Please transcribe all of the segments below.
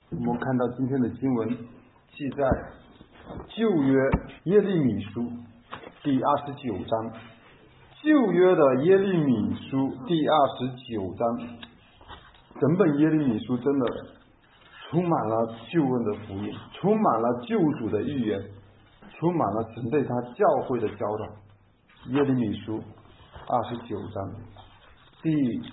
我们看到今天的经文记在旧约耶利米书第29章，旧约的耶利米书第29章，整本耶利米书真的充满了救恩的福音，充满了救主的预言，充满了神对他教会的教导。耶利米书29章第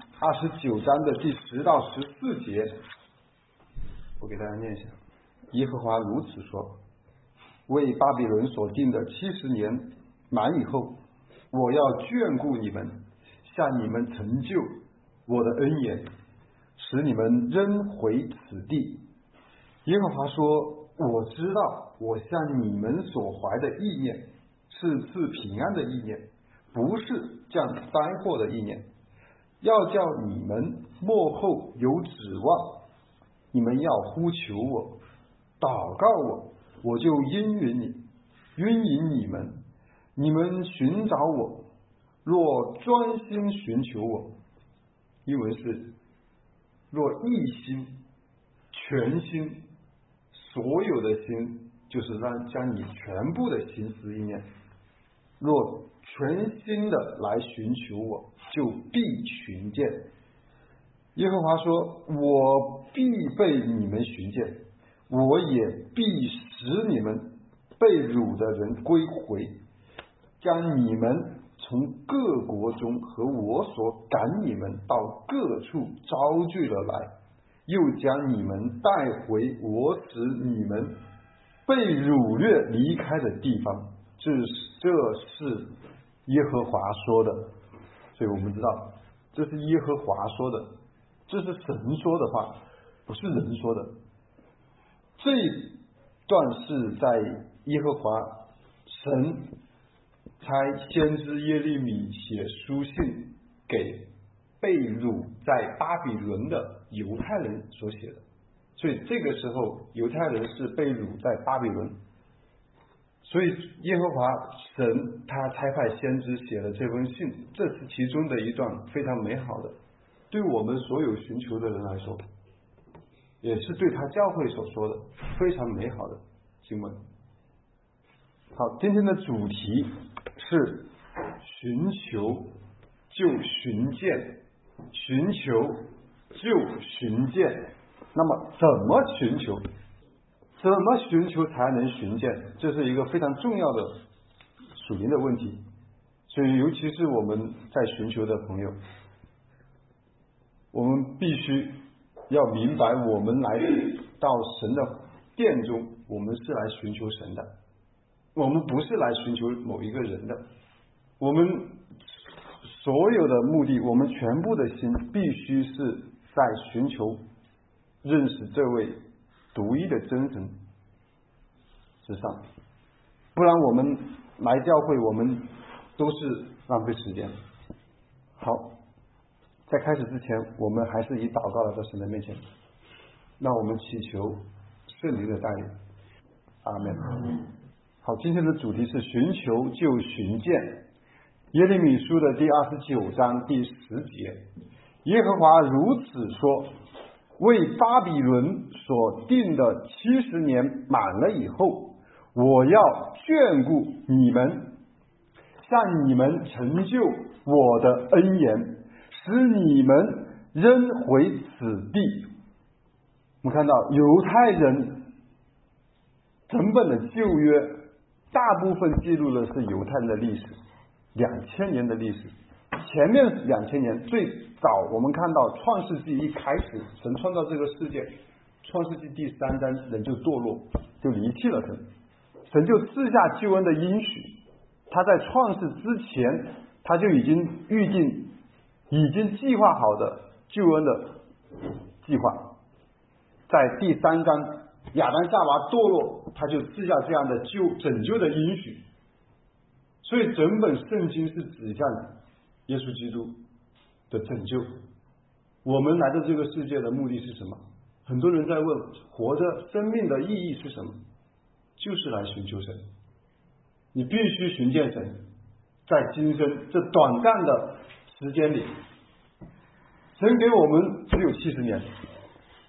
29章的第10到14节，我给大家念一下。耶和华如此说：为巴比伦所定的70年满以后，我要眷顾你们，向你们成就我的恩言，使你们仍回此地。耶和华说：我知道我向你们所怀的意念是赐平安的意念，不是降灾祸的意念，要叫你们末后有指望。你们要呼求我，祷告我，我就应允你们。你们寻找我，若专心寻求我，英文是若一心全心，所有的心就是将你全部的心思意念，若全心的来寻求我，就必寻见。耶和华说：我必被你们寻见，我也必使你们被掳的人归回，将你们从各国中和我所赶你们到各处招聚了来，又将你们带回我使你们被掳掠离开的地方。这是耶和华说的。所以我们知道这是耶和华说的，这是神说的话，不是人说的。这一段是在耶和华神差先知耶利米写书信给被掳在巴比伦的犹太人所写的。所以这个时候犹太人是被掳在巴比伦，所以耶和华神他差派先知写了这封信，这是其中的一段非常美好的，对我们所有寻求的人来说，也是对他教会所说的非常美好的经文。好，今天的主题是寻求就寻见，寻求就寻见。那么怎么寻求？怎么寻求才能寻见？这是一个非常重要的属灵的问题。所以尤其是我们在寻求的朋友，我们必须要明白，我们来到神的殿中，我们是来寻求神的，我们不是来寻求某一个人的。我们所有的目的，我们全部的心必须是在寻求认识这位独一的真神之上，不然我们来教会，我们都是浪费时间。好，在开始之前，我们还是以祷告来到神的面前，让我们祈求圣灵的带领。阿们。好，今天的主题是寻求就寻见。耶利米书的第29章第10节，耶和华如此说：为巴比伦所定的70年满了以后，我要眷顾你们，向你们成就我的恩言，使你们仍回此地。我们看到犹太人整本的旧约大部分记录的是犹太人的历史，2000年的历史。前面2000年，最早我们看到创世纪一开始，神创造这个世界，创世纪第3章人就堕落，就离弃了神，神就赐下救恩的应许。他在创世之前，他就已经预定，已经计划好的救恩的计划。在第3章亚当夏娃堕落，他就赐下这样的拯救的应许。所以整本圣经是指向耶稣基督的拯救。我们来到这个世界的目的是什么？很多人在问，活着生命的意义是什么？就是来寻求神。你必须寻见神，在今生这短暂的时间里，神给我们只有70年，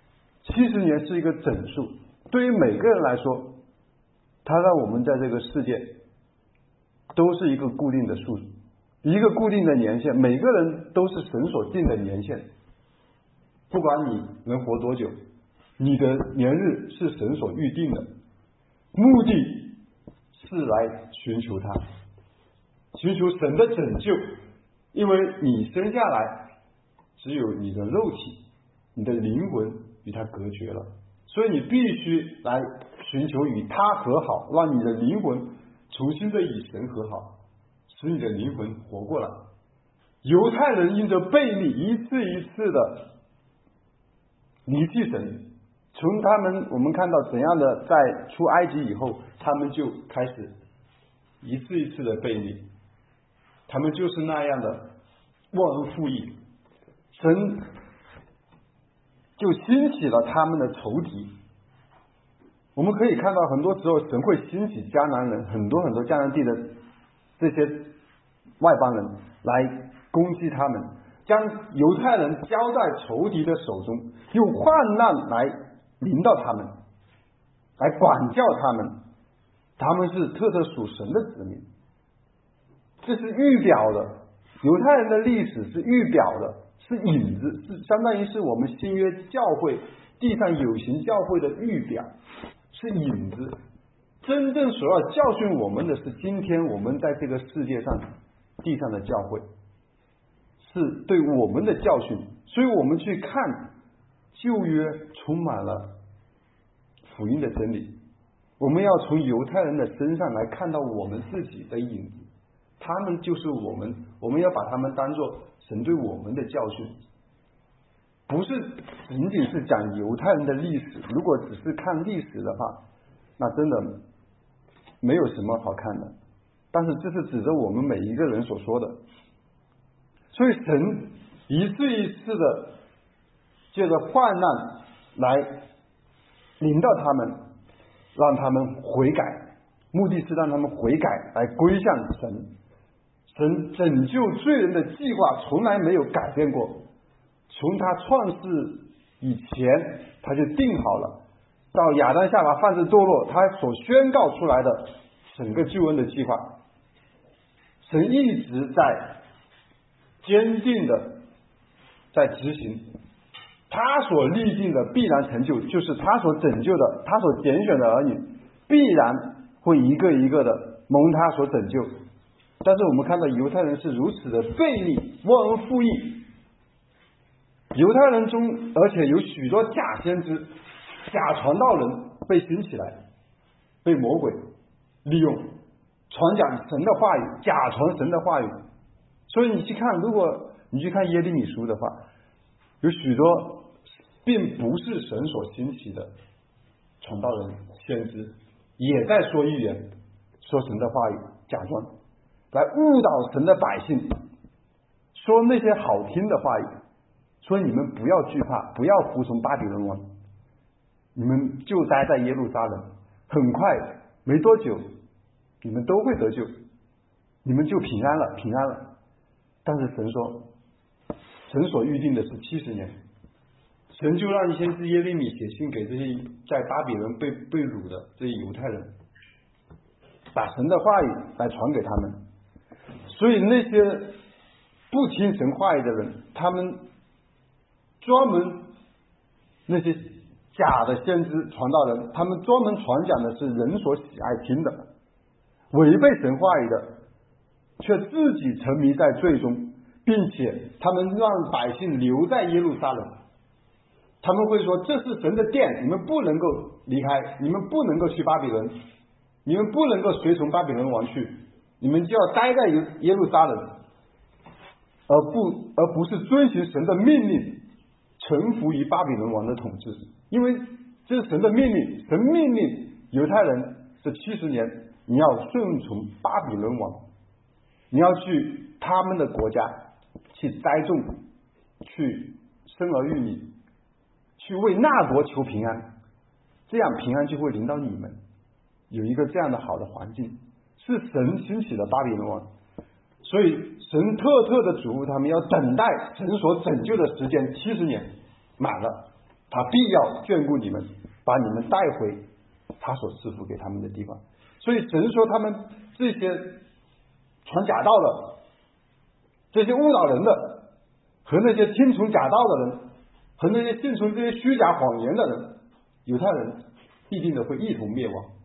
70年是一个整数，对于每个人来说，它让我们在这个世界都是一个固定的数，一个固定的年限，每个人都是神所定的年限。不管你能活多久，你的年日是神所预定的，目的是来寻求他，寻求神的拯救。因为你生下来只有你的肉体，你的灵魂与他隔绝了，所以你必须来寻求与他和好，让你的灵魂重新的与神和好，使你的灵魂活过来。犹太人因着悖逆，一次一次的离弃神，从我们看到怎样的在出埃及以后，他们就开始一次一次的悖逆，他们就是那样的忘恩负义，神就兴起了他们的仇敌。我们可以看到很多时候神会兴起迦南人，很多迦南地的这些外邦人来攻击他们，将犹太人交在仇敌的手中，用患难来临到他们，来管教他们。他们是特属神的子民，这是预表的。犹太人的历史是预表的，是影子，是相当于是我们新约教会地上有形教会的预表，是影子。真正所要教训我们的是今天我们在这个世界上地上的教会，是对我们的教训。所以我们去看旧约充满了福音的真理，我们要从犹太人的身上来看到我们自己的影子，他们就是我们要把他们当作神对我们的教训，不是仅仅是讲犹太人的历史。如果只是看历史的话，那真的没有什么好看的，但是这是指着我们每一个人所说的。所以神一次一次的借着患难来领导他们，让他们悔改，目的是让他们悔改，来归向神。神拯救罪人的计划从来没有改变过，从他创世以前他就定好了，到亚当夏娃犯罪堕落，他所宣告出来的整个救恩的计划，神一直在坚定的在执行，他所立定的必然成就，就是他所拯救的，他所拣选的儿女必然会一个一个的蒙他所拯救。但是我们看到犹太人是如此的悖逆，忘恩负义。犹太人中而且有许多假先知、假传道人被兴起来，被魔鬼利用，传讲神的话语，假传神的话语。所以你去看，如果你去看耶利米书的话，有许多并不是神所兴起的传道人、先知，也在说预言，说神的话语，假装来误导神的百姓，说那些好听的话语，说你们不要惧怕，不要服从巴比伦王，你们就待在耶路撒冷，很快没多久你们都会得救，你们就平安了，平安了。但是神说，神所预定的是70年，神就让先知耶利米写信给这些在巴比伦被掳的这些犹太人，把神的话语来传给他们。所以那些不听神话语的人，他们专门那些假的先知传道人，他们专门传讲的是人所喜爱听的，违背神话语的，却自己沉迷在罪中，并且他们让百姓留在耶路撒冷。他们会说，这是神的殿，你们不能够离开，你们不能够去巴比伦，你们不能够随从巴比伦王去，你们就要待在耶路撒冷，而不是遵循神的命令，臣服于巴比伦王的统治。因为这是神的命令，神命令犹太人这70年你要顺从巴比伦王，你要去他们的国家去栽种，去生儿育女，去为那国求平安，这样平安就会临到你们，有一个这样的好的环境。是神兴起的巴比伦王，所以神特的嘱咐他们要等待神所拯救的时间70年满了， 他必要眷顾你们，把你们带回他所赐福给他们的地方。所以神说他们这些传假道的，这些误导人的，和那些听从假道的人，和那些信从这些虚假谎言的人，犹太人必定的会一同灭亡。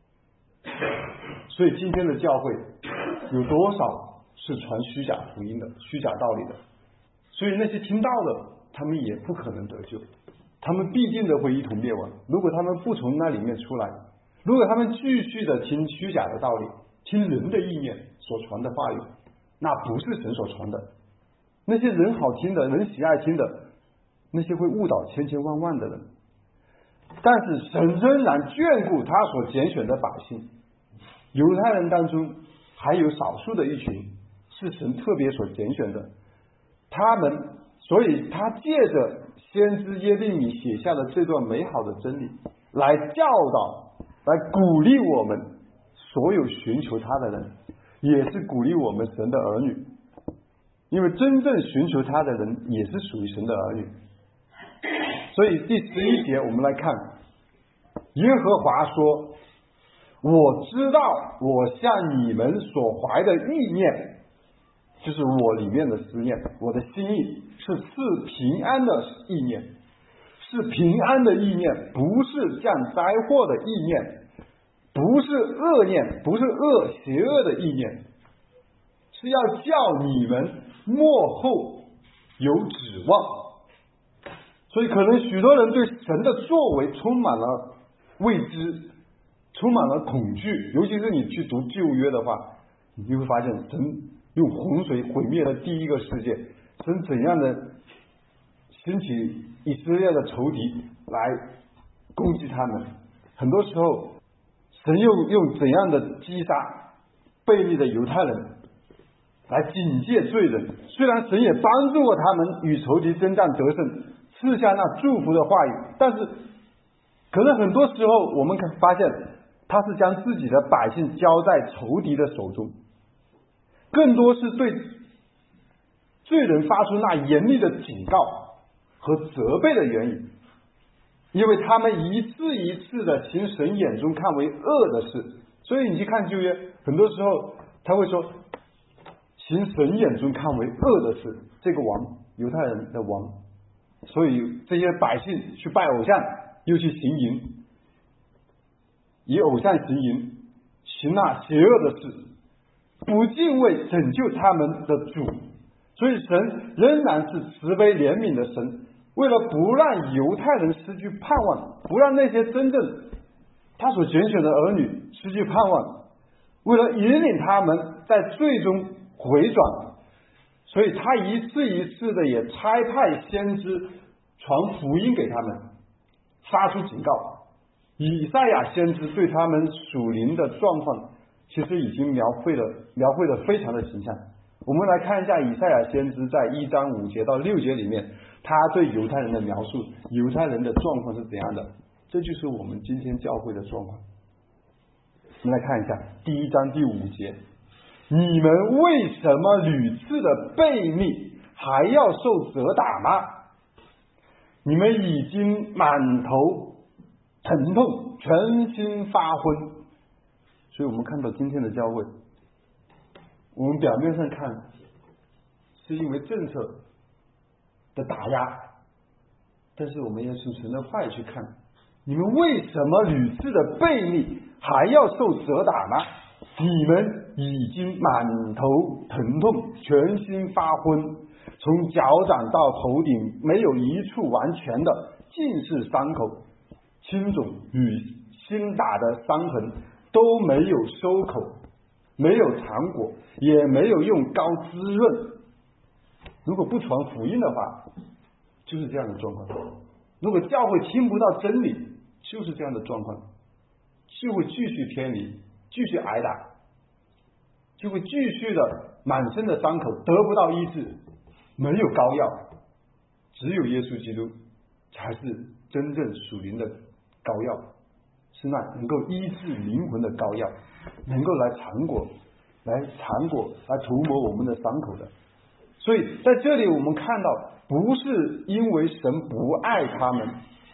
所以今天的教会有多少是传虚假福音的、虚假道理的？所以那些听道的，他们也不可能得救，他们必定的会一同灭亡。如果他们不从那里面出来，如果他们继续的听虚假的道理，听人的意念所传的话语，那不是神所传的。那些人好听的、人喜爱听的，那些会误导千千万万的人。但是神仍然眷顾他所拣选的百姓。犹太人当中还有少数的一群是神特别所拣选的，他们，所以他借着先知耶利米写下的这段美好的真理，来教导、来鼓励我们所有寻求他的人，也是鼓励我们神的儿女。因为真正寻求他的人也是属于神的儿女。所以第11节我们来看，耶和华说，我知道我向你们所怀的意念，就是我里面的思念，我的心意是平安的意念，是平安的意念，不是降灾祸的意念，不是恶念，不是邪恶的意念，是要叫你们末后有指望。所以可能许多人对神的作为充满了未知，充满了恐惧。尤其是你去读旧约的话，你会发现神用洪水毁灭了第一个世界，神怎样的兴起以色列的仇敌来攻击他们，很多时候神又用怎样的击杀悖逆的犹太人来警戒罪人。虽然神也帮助过他们与仇敌征战得胜，赐下那祝福的话语，但是可能很多时候我们发现他是将自己的百姓交在仇敌的手中，更多是对罪人发出那严厉的警告和责备的言语，因为他们一次一次的行神眼中看为恶的事。所以你去看旧约，很多时候他会说行神眼中看为恶的事，这个王，犹太人的王，所以这些百姓去拜偶像，又去行淫，以偶像行淫，行那邪恶的事，不敬畏拯救他们的主。所以神仍然是慈悲怜悯的神，为了不让犹太人失去盼望，不让那些真正他所拣选的儿女失去盼望，为了引领他们在最终回转，所以他一次一次的也差派先知传福音给他们，发出警告。以赛亚先知对他们属灵的状况其实已经描绘的非常的形象。我们来看一下以赛亚先知在1章5节到6节里面，他对犹太人的描述，犹太人的状况是怎样的。这就是我们今天教会的状况。我们来看一下第1章第5节，你们为什么屡次的悖逆，还要受责打吗？你们已经满头疼痛，全心发昏。所以我们看到今天的教会，我们表面上看是因为政策的打压，但是我们要从神的话语去看，你们为什么屡次的悖逆，还要受责打吗？你们已经满头疼痛，全心发昏，从脚掌到头顶没有一处完全的，尽是伤口，青肿与新打的伤痕都没有收口，没有尝果，也没有用膏滋润。如果不传福音的话，就是这样的状况。如果教会听不到真理，就是这样的状况，就会继续偏离，继续挨打，就会继续的满身的伤口得不到医治。没有膏药，只有耶稣基督才是真正属灵的膏药，是那能够医治灵魂的膏药，能够来尝果，来涂抹我们的伤口的。所以在这里我们看到，不是因为神不爱他们，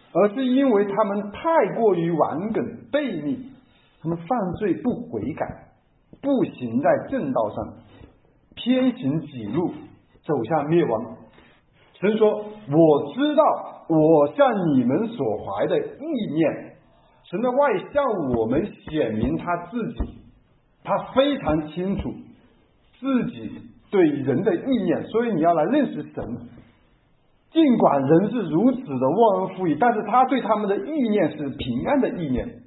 而是因为他们太过于顽梗悖逆，他们犯罪不悔改，不行在正道上，偏行己路，走向灭亡。神说，我知道我向你们所怀的意念。神的话语向我们显明他自己，他非常清楚自己对人的意念，所以你要来认识神。尽管人是如此的忘恩负义，但是他对他们的意念是平安的意念，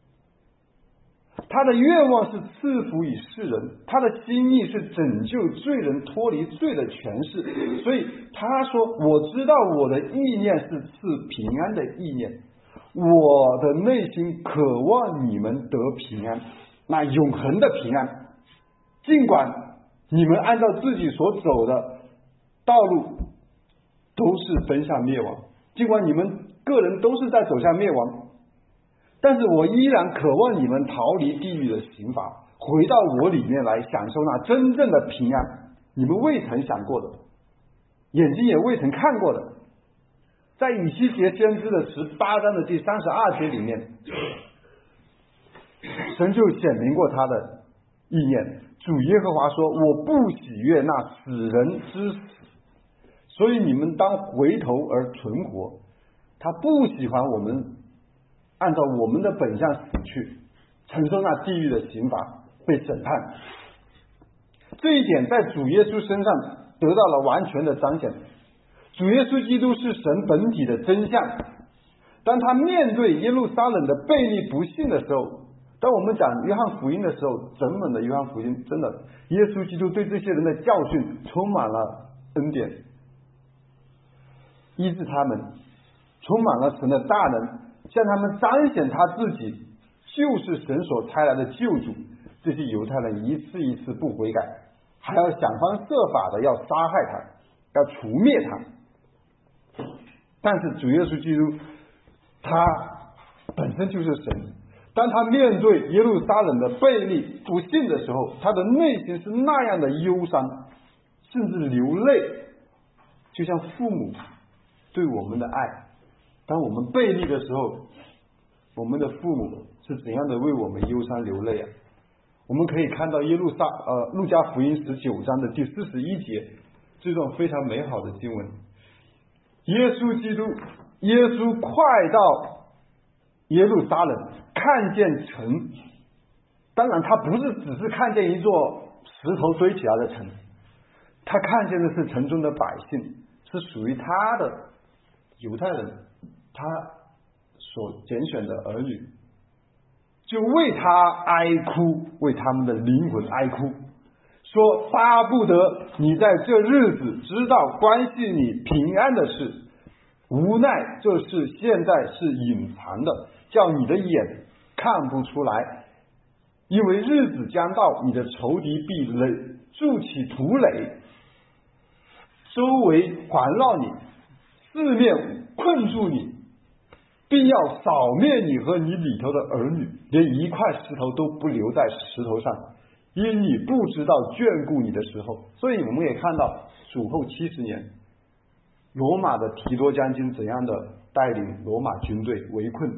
他的愿望是赐福于世人，他的心意是拯救罪人脱离罪的权势。所以他说，我知道我的意念是赐平安的意念，我的内心渴望你们得平安，那永恒的平安。尽管你们按照自己所走的道路都是奔向灭亡，尽管你们个人都是在走向灭亡，但是我依然渴望你们逃离地狱的刑罚，回到我里面来享受那真正的平安，你们未曾想过的，眼睛也未曾看过的。在以西结先知的18章的第32节里面，神就显明过他的意念。主耶和华说，我不喜悦那死人之死，所以你们当回头而存活。他不喜欢我们按照我们的本相死去，承受那地狱的刑罚，被审判。这一点在主耶稣身上得到了完全的彰显。主耶稣基督是神本体的真相。当他面对耶路撒冷的悖逆不信的时候，当我们讲约翰福音的时候，整本的约翰福音真的，耶稣基督对这些人的教训充满了恩典，医治他们，充满了神的大能，向他们彰显他自己就是神所差来的救主。这些犹太人一次一次不悔改，还要想方设法的要杀害他，要除灭他。但是主耶稣基督他本身就是神，当他面对耶路撒冷的悖逆不信的时候，他的内心是那样的忧伤，甚至流泪，就像父母对我们的爱。当我们悖逆的时候，我们的父母是怎样的为我们忧伤流泪啊？我们可以看到路加福音19章的第41节，这段非常美好的经文。耶稣快到耶路撒冷，看见城，当然他不是只是看见一座石头堆起来的城，他看见的是城中的百姓，是属于他的犹太人，他所拣选的儿女，就为他哀哭，为他们的灵魂哀哭，说巴不得你在这日子知道关系你平安的事，无奈这事现在是隐藏的，叫你的眼看不出来。因为日子将到，你的仇敌必筑起土垒，周围环绕你，四面困住你，并要扫灭你和你里头的儿女，连一块石头都不留在石头上，因你不知道眷顾你的时候。所以我们也看到主后70年，罗马的提多将军怎样的带领罗马军队围困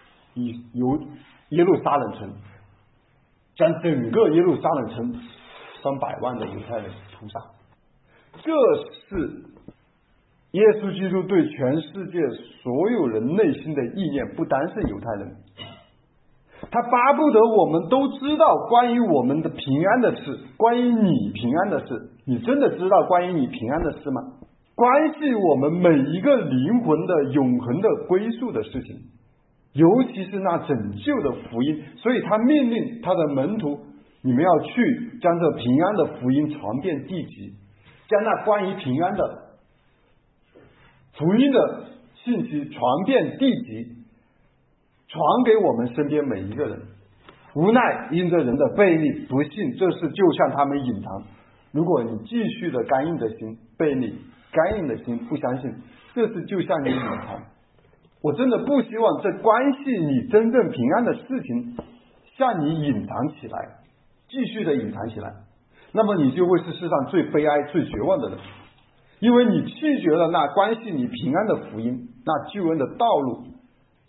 耶路撒冷城，将整个耶路撒冷城300万的犹太人屠杀。这是耶稣基督对全世界所有人内心的意念，不单是犹太人。他巴不得我们都知道关于我们的平安的事，关于你平安的事。你真的知道关于你平安的事吗？关系我们每一个灵魂的永恒的归宿的事情，尤其是那拯救的福音。所以他命令他的门徒，你们要去将这平安的福音传遍地极，将那关于平安的福音的信息传遍地极，传给我们身边每一个人。无奈因着人的悖逆不信，这事就向他们隐藏。如果你继续的刚硬的心悖逆，刚硬的心不相信，这事就向你隐藏。我真的不希望这关系你真正平安的事情向你隐藏起来，继续的隐藏起来，那么你就会是世上最悲哀最绝望的人。因为你弃绝了那关系你平安的福音，那救恩的道路，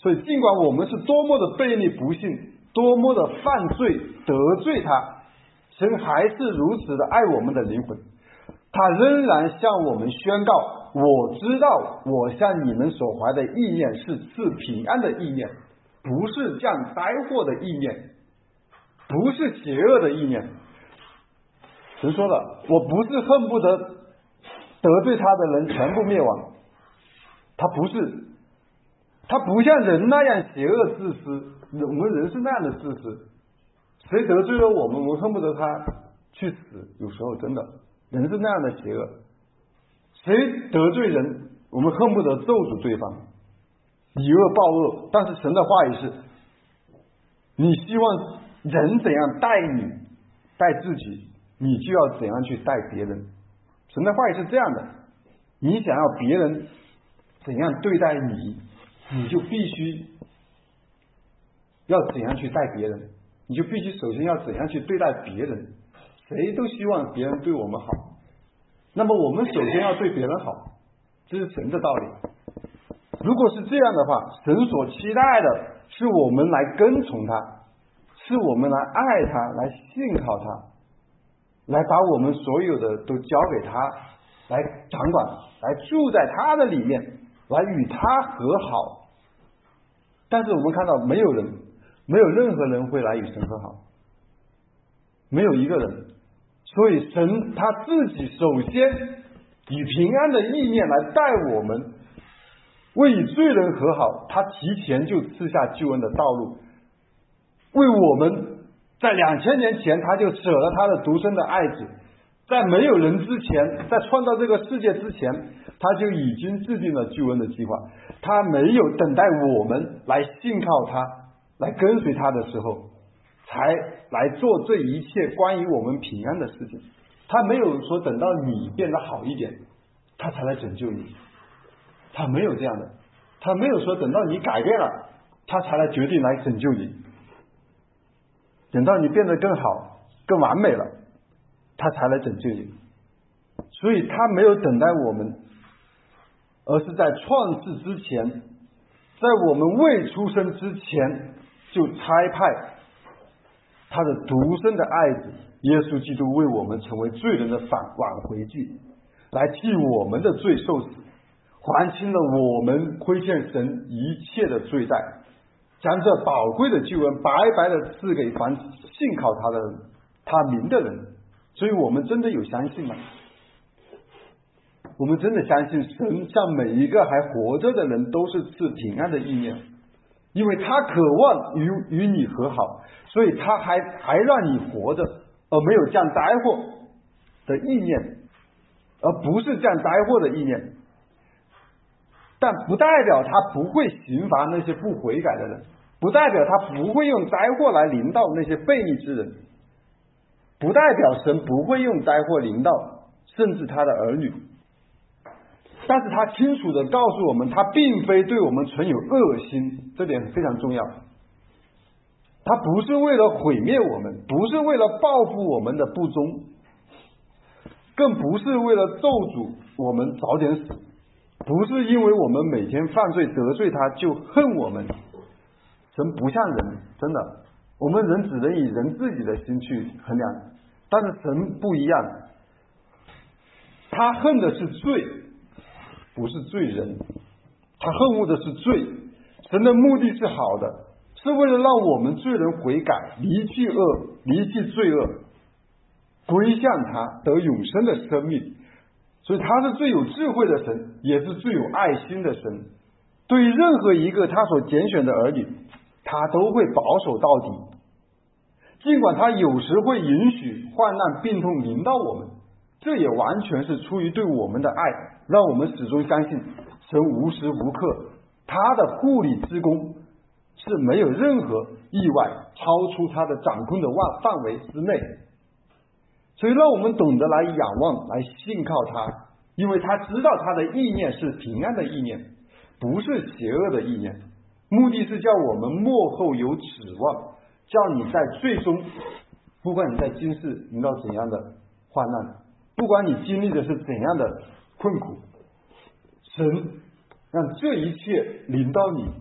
所以尽管我们是多么的悖逆不幸，多么的犯罪得罪他，神还是如此的爱我们的灵魂，他仍然向我们宣告，我知道我向你们所怀的意念是赐平安的意念，不是降灾祸的意念，不是邪恶的意念。神说了，我不是恨不得得罪他的人全部灭亡，他不是，他不像人那样邪恶自私，我们人是那样的自私，谁得罪了我们，我们恨不得他去死，有时候真的人是那样的邪恶，谁得罪人，我们恨不得咒诅对方，以恶报恶。但是神的话语是，你希望人怎样待你待自己，你就要怎样去待别人。神的话语是这样的，你想要别人怎样对待你，你就必须要怎样去待别人，你就必须首先要怎样去对待别人。谁都希望别人对我们好，那么我们首先要对别人好，这是神的道理。如果是这样的话，神所期待的是我们来跟从他，是我们来爱他，来信靠他，来把我们所有的都交给他，来掌管，来住在他的里面，来与他和好。但是我们看到没有任何人会来与神和好，没有一个人。所以神他自己首先以平安的意念来带我们，为与罪人和好，他提前就赐下救恩的道路，为我们在2000年前他就舍了他的独生的爱子，在没有人之前，在创造这个世界之前，他就已经制定了救恩的计划。他没有等待我们来信靠他，来跟随他的时候才来做这一切关于我们平安的事情。他没有说等到你变得好一点他才来拯救你，他没有这样的，他没有说等到你改变了他才来决定来拯救你，等到你变得更好更完美了他才来拯救你。所以他没有等待我们，而是在创世之前，在我们未出生之前就差派他的独生的爱子耶稣基督为我们成为罪人的挽回祭，来替我们的罪受死，还清了我们亏欠神一切的罪债，将这宝贵的救恩白白的赐给凡信靠他的人，他名的人。所以我们真的有相信吗？我们真的相信神向每一个还活着的人都是赐平安的意念，因为他渴望与你和好，所以他还让你活着，而没有降灾祸的意念，而不是降灾祸的意念。但不代表他不会刑罚那些不悔改的人，不代表他不会用灾祸来临到那些悖逆之人，不代表神不会用灾祸临到甚至他的儿女。但是他清楚地告诉我们，他并非对我们存有恶心，这点非常重要。他不是为了毁灭我们，不是为了报复我们的不忠，更不是为了咒诅我们早点死，不是因为我们每天犯罪得罪他就恨我们。神不像人，真的，我们人只能以人自己的心去衡量，但是神不一样，他恨的是罪，不是罪人，他恨恶的是罪。神的目的是好的，是为了让我们罪人悔改，离弃恶，离弃罪恶，归向他，得永生的生命。所以他是最有智慧的神，也是最有爱心的神。对于任何一个他所拣选的儿女，他都会保守到底，尽管他有时会允许患难病痛临到我们，这也完全是出于对我们的爱，让我们始终相信神无时无刻他的护理之功是没有任何意外超出他的掌控的范围之内。所以让我们懂得来仰望，来信靠他，因为他知道他的意念是平安的意念，不是邪恶的意念，目的是叫我们末后有指望，叫你在最终，不管你在今世临到怎样的患难，不管你经历的是怎样的困苦，神让这一切临到你，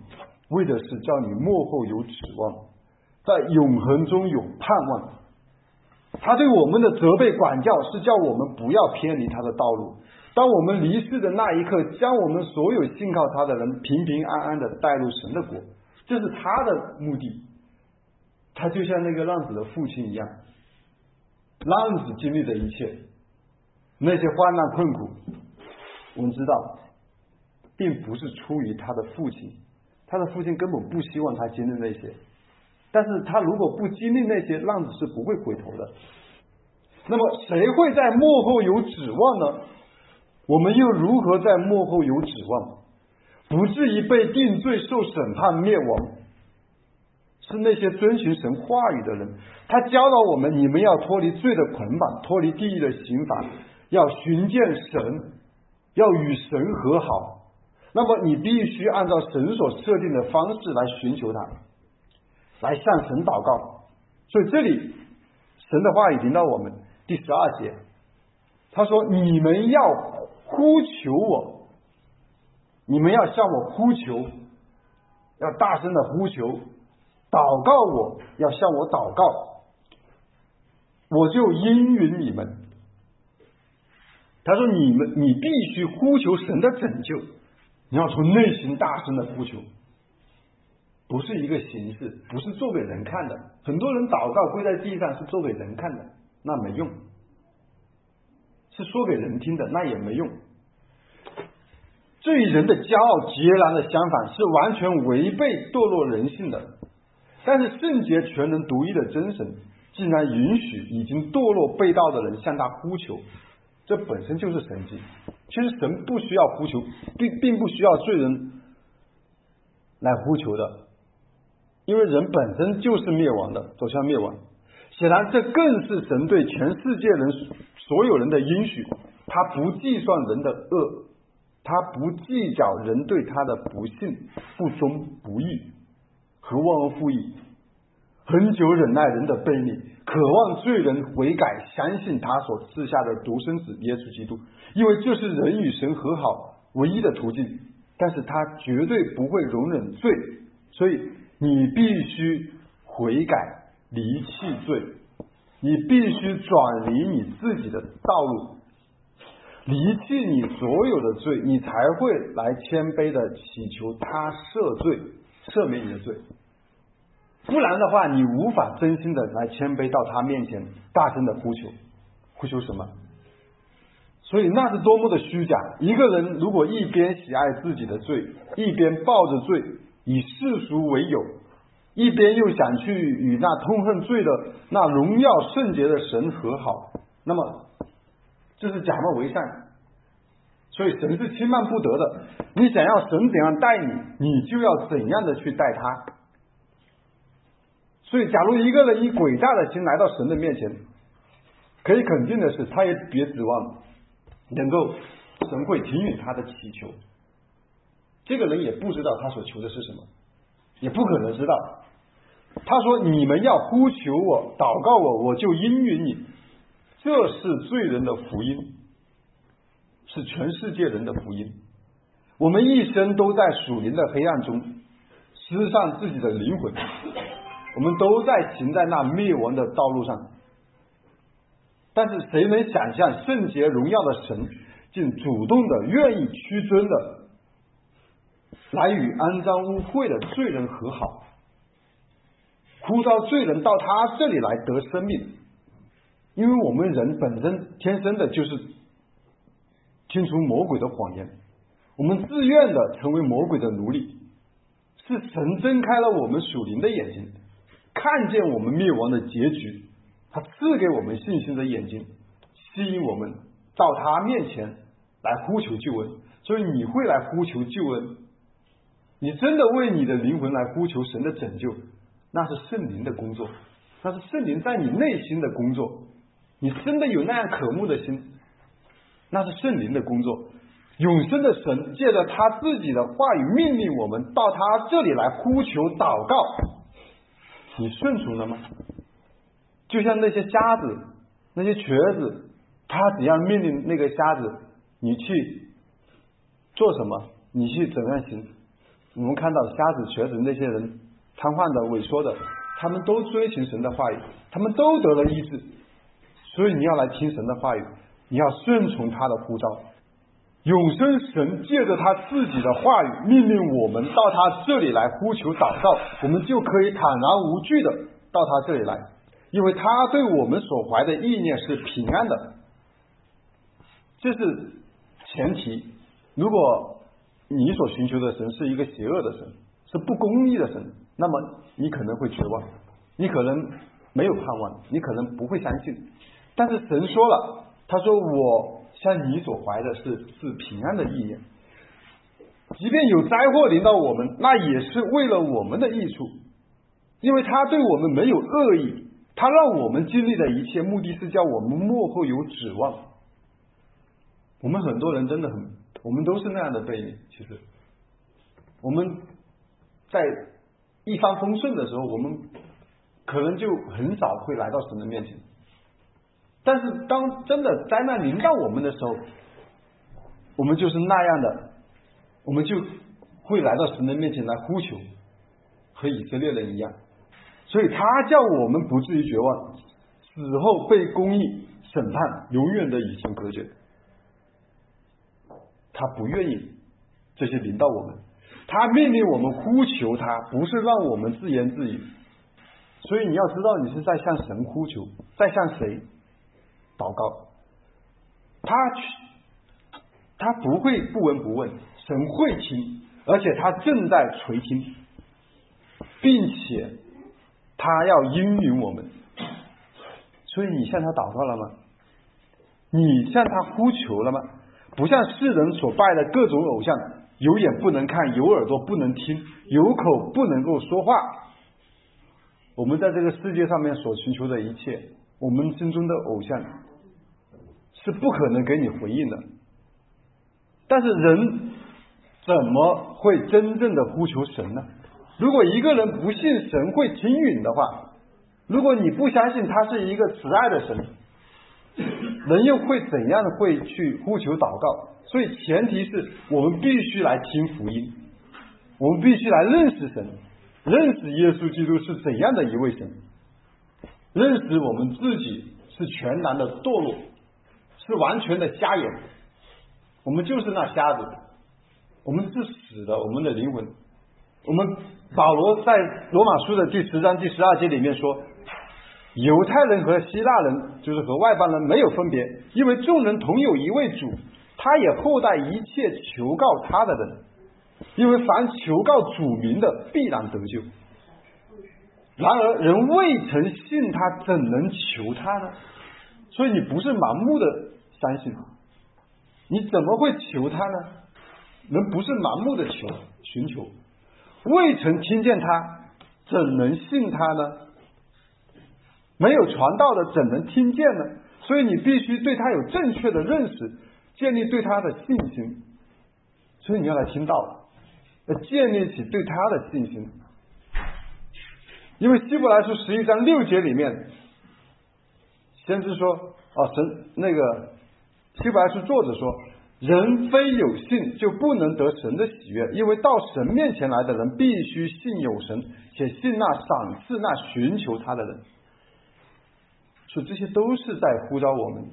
为的是叫你幕后有指望，在永恒中有盼望。他对我们的责备管教是叫我们不要偏离他的道路。当我们离世的那一刻，将我们所有信靠他的人平平安安的带入神的国，这是他的目的。他就像那个浪子的父亲一样，浪子经历的一切，那些患难困苦，我们知道并不是出于他的父亲，他的父亲根本不希望他经历那些，但是他如果不经历那些，浪子是不会回头的。那么谁会在幕后有指望呢？我们又如何在幕后有指望，不至于被定罪受审判灭亡？是那些遵循神话语的人，他教导我们，你们要脱离罪的捆绑，脱离地狱的刑罚，要寻见神，要与神和好。那么你必须按照神所设定的方式来寻求他，来向神祷告。所以这里神的话语临到我们第12节，他说你们要呼求我，你们要向我呼求，要大声的呼求，祷告我，要向我祷告，我就应允你们。他说你必须呼求神的拯救，你要从内心大声的呼求，不是一个形式，不是做给人看的。很多人祷告跪在地上是做给人看的，那没用，是说给人听的，那也没用。这与人的骄傲截然的相反，是完全违背堕落人性的。但是圣洁全能独一的真神竟然允许已经堕落背道的人向他呼求，这本身就是神迹。其实神不需要呼求，并不需要罪人来呼求的，因为人本身就是灭亡的，走向灭亡。显然这更是神对全世界人所有人的应许，他不计算人的恶，他不计较人对他的不信、不忠、不义和忘恩负义，很久忍耐人的悖逆，渴望罪人悔改，相信他所赐下的独生子耶稣基督，因为这是人与神和好唯一的途径。但是他绝对不会容忍罪，所以你必须悔改，离弃罪，你必须转离你自己的道路，离弃你所有的罪，你才会来谦卑的祈求他赦免你的罪。不然的话，你无法真心的来谦卑到他面前，大声的呼求什么？所以那是多么的虚假！一个人如果一边喜爱自己的罪，一边抱着罪以世俗为友，一边又想去与那痛恨罪的那荣耀圣洁的神和好，那么这是假冒为善。所以神是轻慢不得的，你想要神怎样待你，你就要怎样的去待他。所以假如一个人以诡诈的心来到神的面前，可以肯定的是，他也别指望能够神会听允他的祈求。这个人也不知道他所求的是什么，也不可能知道。他说你们要呼求我，祷告我，我就应允你。这是罪人的福音，是全世界人的福音。我们一生都在属灵的黑暗中失丧自己的灵魂，我们都在行在那灭亡的道路上。但是谁能想象圣洁荣耀的神竟主动的愿意屈尊的来与肮脏污秽的罪人和好，呼召罪人到他这里来得生命。因为我们人本身天生的就是听从魔鬼的谎言，我们自愿的成为魔鬼的奴隶。是神睁开了我们属灵的眼睛，看见我们灭亡的结局，他赐给我们信心的眼睛，吸引我们到他面前来呼求救恩。所以你会来呼求救恩，你真的为你的灵魂来呼求神的拯救，那是圣灵的工作，那是圣灵在你内心的工作。你真的有那样渴慕的心，那是圣灵的工作。永生的神借着他自己的话语命令我们到他这里来呼求祷告，你顺从了吗？就像那些瞎子，那些瘸子，他只要命令那个瞎子，你去做什么，你去怎样行， 我们看到瞎子、瘸子那些人，瘫痪的、萎缩的，他们都遵循神的话语，他们都得了医治。所以你要来听神的话语，你要顺从他的呼召。永生神借着他自己的话语命令我们到他这里来呼求祷告，我们就可以坦然无惧的到他这里来，因为他对我们所怀的意念是平安的。这是前提。如果你所寻求的神是一个邪恶的神，是不公义的神，那么你可能会绝望，你可能没有盼望，你可能不会相信。但是神说了，他说我向你所怀的是平安的意念，即便有灾祸临到我们，那也是为了我们的益处，因为他对我们没有恶意，他让我们经历的一切目的是叫我们幕后有指望。我们很多人真的我们都是那样的背面。其实我们在一帆风顺的时候，我们可能就很少会来到神的面前，但是当真的灾难临到我们的时候，我们就是那样的，我们就会来到神的面前来呼求，和以色列人一样。所以他叫我们不至于绝望，死后被公义审判，永远的与神隔绝。他不愿意这些临到我们，他命令我们呼求他，不是让我们自言自语。所以你要知道，你是在向神呼求，在向谁祷告。他不会不闻不问，神会听，而且他正在垂听，并且他要应允我们。所以你向他祷告了吗？你向他呼求了吗？不像世人所拜的各种偶像，有眼不能看，有耳朵不能听，有口不能够说话。我们在这个世界上面所寻求的一切，我们心中的偶像是不可能给你回应的。但是人怎么会真正的呼求神呢？如果一个人不信神会听允的话，如果你不相信他是一个慈爱的神，人又会怎样的会去呼求祷告？所以前提是我们必须来听福音，我们必须来认识神，认识耶稣基督是怎样的一位神，认识我们自己是全然的堕落，是完全的瞎眼，我们就是那瞎子，我们是死的，我们的灵魂。我们保罗在罗马书的第10章第12节里面说，犹太人和希腊人，就是和外邦人没有分别，因为众人同有一位主，他也厚待一切求告他的人，因为凡求告主名的必然得救。然而人未曾信他，怎能求他呢？所以你不是盲目的相信，你怎么会求他呢？人不是盲目的寻求，未曾听见他，怎能信他呢？没有传道的，怎能听见呢？所以你必须对他有正确的认识，建立对他的信心。所以你要来听道，要建立起对他的信心。因为希伯来书11章6节里面，先知说，希伯来书作者说，人非有信就不能得神的喜悦，因为到神面前来的人必须信有神，且信那赏赐那寻求他的人。所以这些都是在呼召我们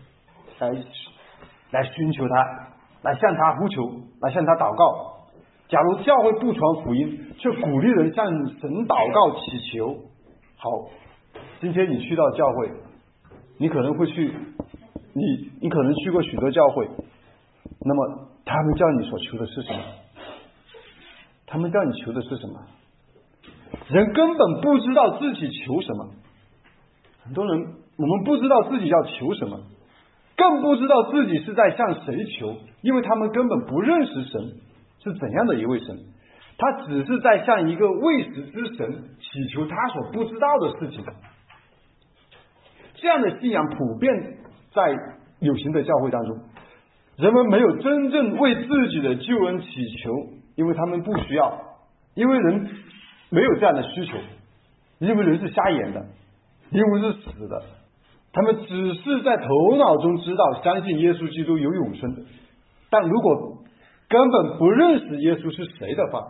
来寻求他，来向他呼求，来向他祷告。假如教会不传福音，却鼓励人向神祷告祈求，好，今天你去到教会，你可能会去，你可能去过许多教会，那么他们叫你所求的是什么？他们叫你求的是什么？人根本不知道自己求什么。很多人，我们不知道自己要求什么，更不知道自己是在向谁求，因为他们根本不认识神是怎样的一位神，他只是在向一个未识之神祈求他所不知道的事情。这样的信仰普遍在有形的教会当中，人们没有真正为自己的救恩祈求，因为他们不需要，因为人没有这样的需求，因为人是瞎眼的，因为是死的，他们只是在头脑中知道相信耶稣基督有永生，但如果根本不认识耶稣是谁的话，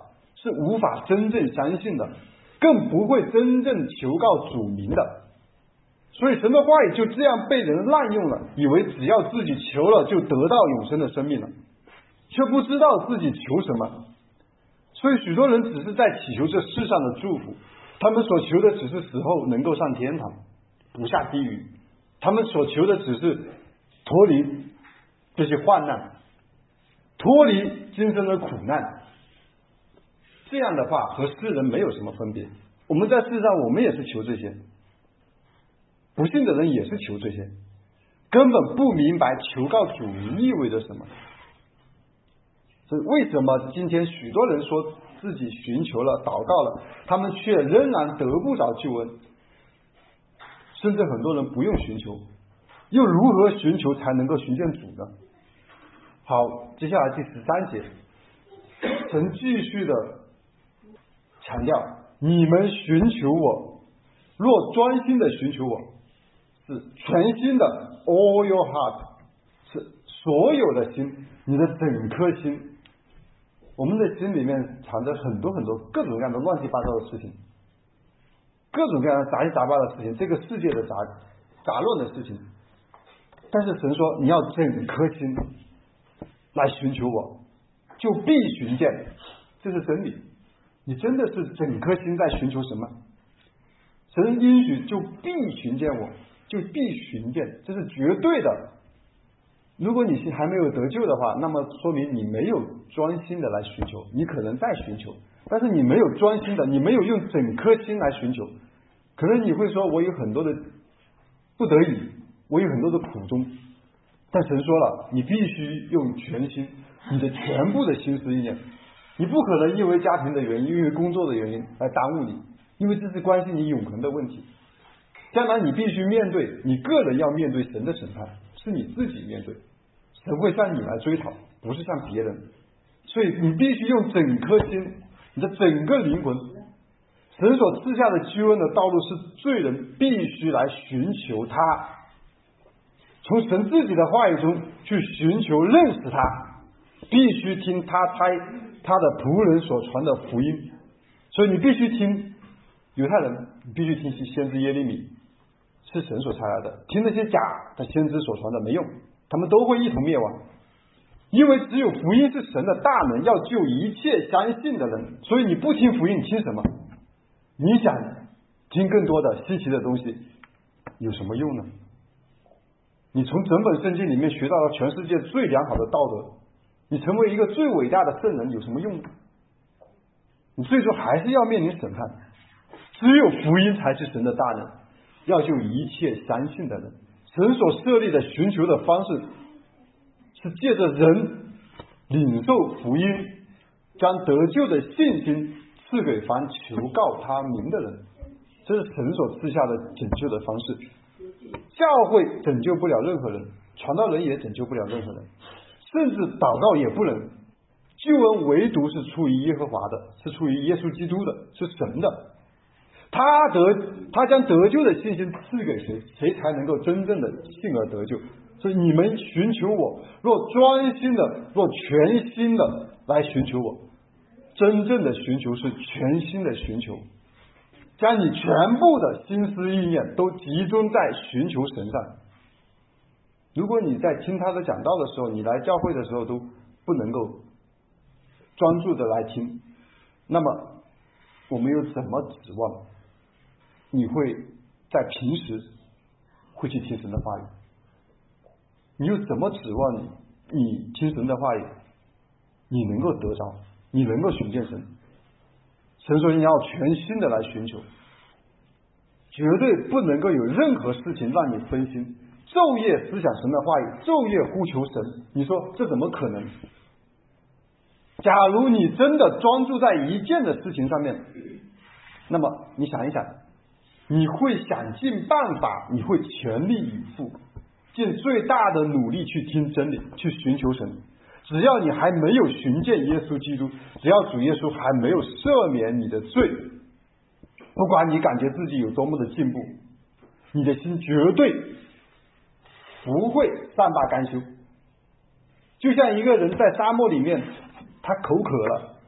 是无法真正相信的，更不会真正求告主名的。所以神的话语就这样被人滥用了，以为只要自己求了就得到永生的生命了，却不知道自己求什么。所以许多人只是在祈求这世上的祝福，他们所求的只是死后能够上天堂，不下地狱，他们所求的只是脱离这些患难，脱离今生的苦难。这样的话和世人没有什么分别。我们在世上我们也是求这些，不信的人也是求这些，根本不明白求告主名意味着什么。所以为什么今天许多人说自己寻求了祷告了，他们却仍然得不着救恩，甚至很多人不用寻求，又如何寻求才能够寻见主呢？好，接下来第13节，神继续的强调，你们寻求我，若专心的寻求我，是全心的 all your heart， 是所有的心，你的整颗心。我们的心里面藏着很多很多各种各样的乱七八糟的事情，各种各样的杂七杂八的事情，这个世界的杂乱的事情。但是神说你要整颗心来寻求我，就必寻见，这是真理。你真的是整颗心在寻求什么，神应许就必寻见我，就必寻见，这是绝对的。如果你还没有得救的话，那么说明你没有专心的来寻求，你可能在寻求，但是你没有专心的，你没有用整颗心来寻求。可能你会说我有很多的不得已，我有很多的苦衷，但神说了，你必须用全心，你的全部的心思意念。你不可能因为家庭的原因，因为工作的原因来耽误你，因为这是关系你永恒的问题。将来你必须面对，你个人要面对神的审判，是你自己面对，神会向你来追讨，不是向别人。所以你必须用整颗心，你的整个灵魂。神所赐下的救恩的道路是罪人必须来寻求他，从神自己的话语中去寻求认识他，必须听他的仆人所传的福音。所以你必须听犹太人，你必须听先知耶利米，是神所差来的。听那些假的先知所传的没用，他们都会一同灭亡。因为只有福音是神的大能，要救一切相信的人。所以你不听福音，你听什么？你想听更多的稀奇的东西有什么用呢？你从整本圣经里面学到了全世界最良好的道德，你成为一个最伟大的圣人有什么用呢？你最终还是要面临审判。只有福音才是神的大能，要救一切相信的人。神所设立的寻求的方式是借着人领受福音，将得救的信心赐给凡求告他名的人，这是神所赐下的拯救的方式。教会拯救不了任何人，传道人也拯救不了任何人，甚至祷告也不能。救恩唯独是出于耶和华的，是出于耶稣基督的，是神的。他将得救的信心赐给谁，谁才能够真正的信而得救。所以你们寻求我，若专心的，若全心的来寻求我。真正的寻求是全心的寻求，将你全部的心思意念都集中在寻求神上。如果你在听他的讲道的时候，你来教会的时候都不能够专注的来听，那么我们又怎么指望你会在平时会去听神的话语？你又怎么指望你听神的话语你能够得着，你能够寻见神？神说你要全心的来寻求，绝对不能够有任何事情让你分心，昼夜思想神的话语，昼夜呼求神。你说这怎么可能？假如你真的专注在一件的事情上面，那么你想一想，你会想尽办法，你会全力以赴，尽最大的努力去听真理，去寻求神。只要你还没有寻见耶稣基督，只要主耶稣还没有赦免你的罪，不管你感觉自己有多么的进步，你的心绝对不会善罢甘休。就像一个人在沙漠里面，他口渴了，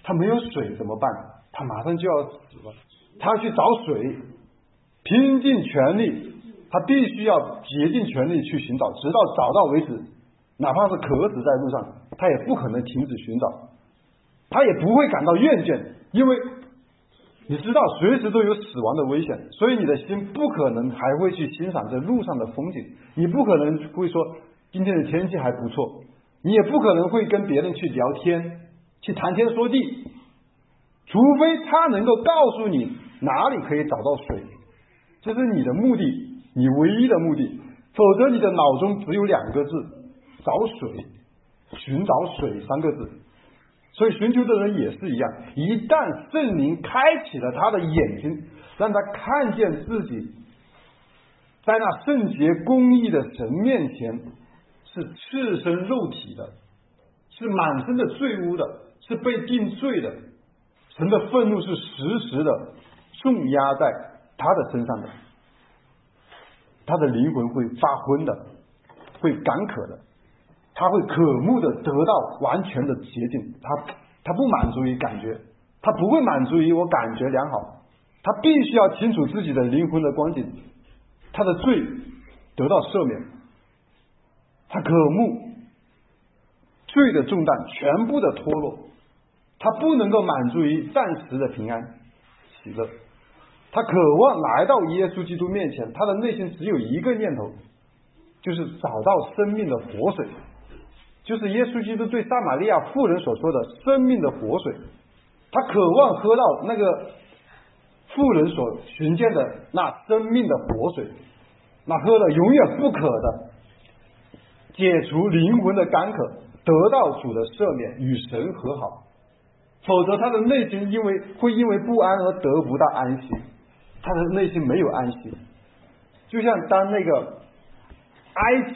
他没有水怎么办？他马上就要死了，他要去找水，拼尽全力，他必须要竭尽全力去寻找，直到找到为止。哪怕是渴死在路上，他也不可能停止寻找，他也不会感到厌倦，因为你知道随时都有死亡的危险，所以你的心不可能还会去欣赏这路上的风景，你不可能会说今天的天气还不错，你也不可能会跟别人去聊天，去谈天说地，除非他能够告诉你哪里可以找到水，这是你的目的，你唯一的目的，否则你的脑中只有2个字：找水，寻找水3个字。所以寻求的人也是一样，一旦圣灵开启了他的眼睛，让他看见自己在那圣洁公义的神面前是赤身肉体的，是满身的罪污的，是被定罪的，神的愤怒是时时的重压在他的身上的，他的灵魂会发昏的，会干渴的，他会渴慕的得到完全的洁净，他不满足于感觉，他不会满足于我感觉良好，他必须要清楚自己的灵魂的光景，他的罪得到赦免，他渴慕罪的重担全部的脱落，他不能够满足于暂时的平安喜乐，他渴望来到耶稣基督面前，他的内心只有一个念头，就是找到生命的活水，就是耶稣基督对撒玛利亚妇人所说的生命的活水，他渴望喝到那个妇人所寻见的那生命的活水，那喝了永远不渴的，解除灵魂的干渴，得到主的赦免，与神和好，否则他的内心会因为不安而得不到安息，他的内心没有安息，就像当那个埃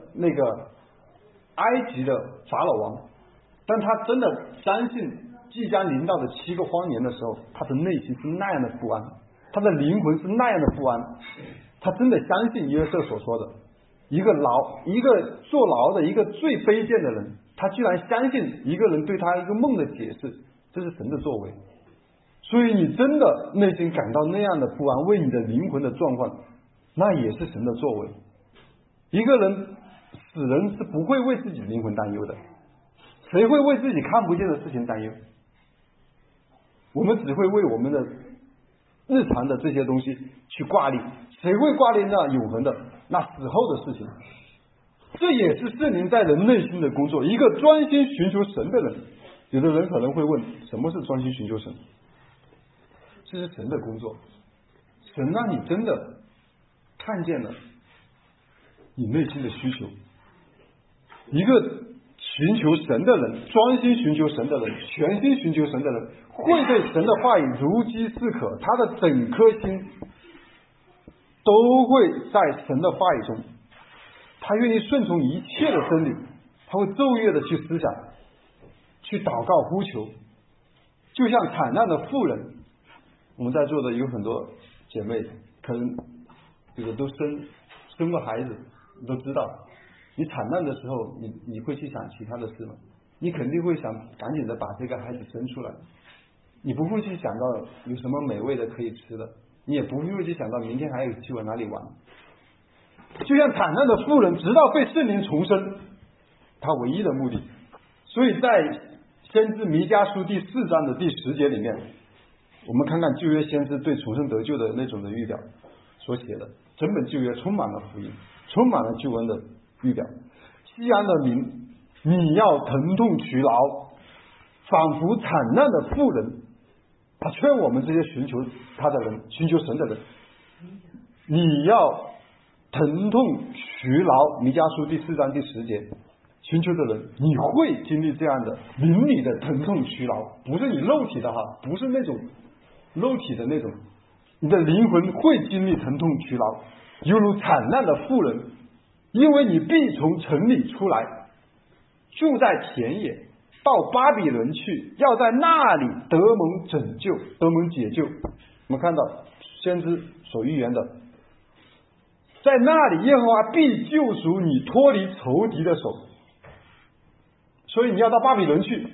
及的法老王，当他真的相信即将临到的7个荒年的时候，他的内心是那样的不安，他的灵魂是那样的不安，他真的相信约瑟所说的，一个坐牢的一个最卑贱的人，他居然相信一个人对他一个梦的解释，这是神的作为。所以你真的内心感到那样的不安，为你的灵魂的状况，那也是神的作为。一个人死人是不会为自己灵魂担忧的，谁会为自己看不见的事情担忧？我们只会为我们的日常的这些东西去挂虑，谁会挂虑那永恒的那死后的事情？这也是圣灵在人内心的工作。一个专心寻求神的人，有的人可能会问，什么是专心寻求神？这是神的工作，神让你真的看见了你内心的需求。一个寻求神的人，专心寻求神的人，全心寻求神的人，会对神的话语如饥似渴，他的整颗心都会在神的话语中，他愿意顺从一切的真理，他会昼夜的去思想，去祷告呼求，就像惨难的妇人。我们在座的有很多姐妹，可能这个都生过孩子，你都知道，你惨难的时候，你会去想其他的事吗？你肯定会想赶紧的把这个孩子生出来，你不会去想到有什么美味的可以吃的，你也不会去想到明天还有去哪里玩。就像惨难的妇人，直到被圣灵重生，他唯一的目的。所以在先知弥迦书第4章的第10节里面，我们看看旧约先知对重生得救的那种的预表所写的，整本旧约充满了福音，充满了救恩的预表。西安的民，你要疼痛取劳，仿佛惨难的妇人。他劝我们这些寻求他的人，寻求神的人，你要疼痛取劳。弥迦书第4章第10节，寻求的人你会经历这样的灵里的疼痛取劳，不是你肉体的哈，不是那种肉体的那种，你的灵魂会经历疼痛取劳，犹如惨难的妇人，因为你必从城里出来，住在田野，到巴比伦去，要在那里得蒙拯救，得蒙解救。我们看到先知所预言的，在那里耶和华必救赎你，脱离仇敌的手。所以你要到巴比伦去，这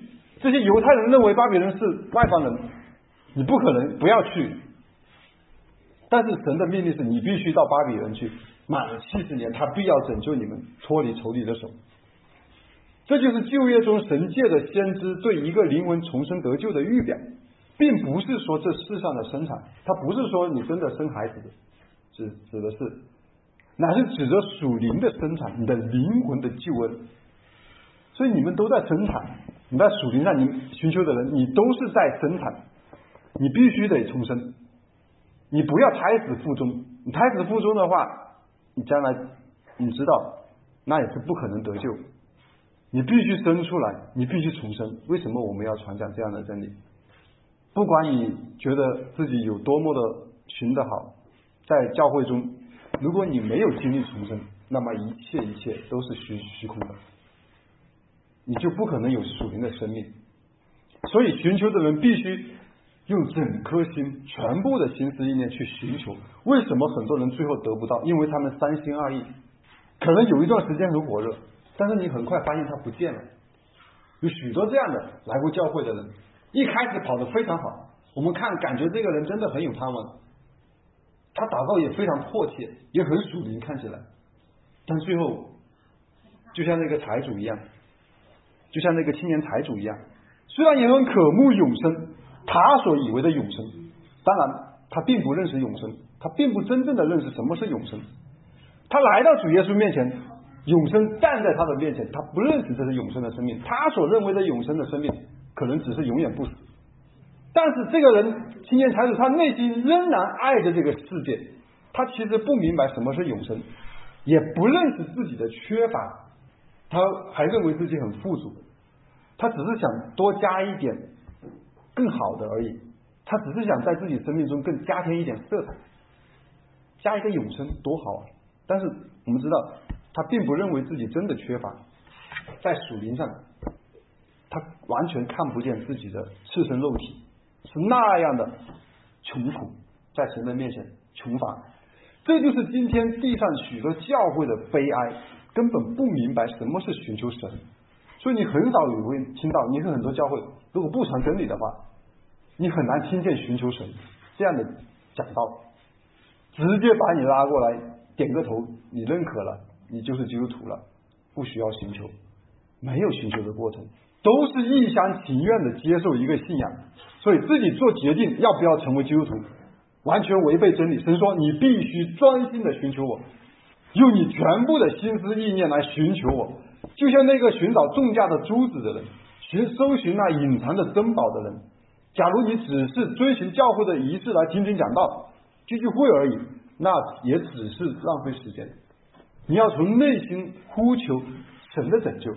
这些犹太人认为巴比伦是外邦人，你不可能不要去。但是神的命令是你必须到巴比伦去，满了70年，他必要拯救你们脱离仇敌的手。这就是旧约中神借的先知对一个灵魂重生得救的预表，并不是说这世上的生产，它不是说你真的生孩子的，指的是乃是指着属灵的生产，你的灵魂的救恩。所以你们都在生产，你在属灵上你寻求的人，你都是在生产，你必须得重生，你不要胎死腹中。你胎死腹中的话，你将来你知道那也是不可能得救。你必须生出来，你必须重生。为什么我们要传讲这样的真理？不管你觉得自己有多么的寻得好，在教会中，如果你没有经历重生，那么一切都是虚空的，你就不可能有属灵的生命。所以寻求的人必须用整颗心、全部的心思意念去寻求。为什么很多人最后得不到？因为他们三心二意，可能有一段时间很火热，但是你很快发现他不见了。有许多这样的来过教会的人，一开始跑得非常好，我们感觉这个人真的很有盼望，他祷告也非常迫切，也很属灵看起来，但最后就像那个财主一样，就像那个青年财主一样，虽然也很渴慕永生，他所以为的永生，当然他并不认识永生，他并不真正的认识什么是永生。他来到主耶稣面前，永生站在他的面前，他不认识这是永生的生命，他所认为的永生的生命可能只是永远不死。但是这个人青年财主，他内心仍然爱着这个世界，他其实不明白什么是永生，也不认识自己的缺乏，他还认为自己很富足，他只是想多加一点更好的而已，他只是想在自己生命中更加添一点色彩，加一个永生多好啊！但是我们知道他并不认为自己真的缺乏，在属灵上他完全看不见自己的赤身肉体是那样的穷苦，在神的面前穷乏。这就是今天地上许多教会的悲哀，根本不明白什么是寻求神。所以你很少有会听到，你很多教会如果不传真理的话，你很难听见寻求神这样的讲道，直接把你拉过来点个头，你认可了，你就是基督徒了，不需要寻求，没有寻求的过程，都是一厢情愿的接受一个信仰，所以自己做决定要不要成为基督徒，完全违背真理。神说你必须专心的寻求我，用你全部的心思意念来寻求我，就像那个寻找重价的珠子的人，搜寻那隐藏的珍宝的人。假如你只是遵循教会的仪式来听听讲道、聚聚会而已，那也只是浪费时间。你要从内心呼求神的拯救，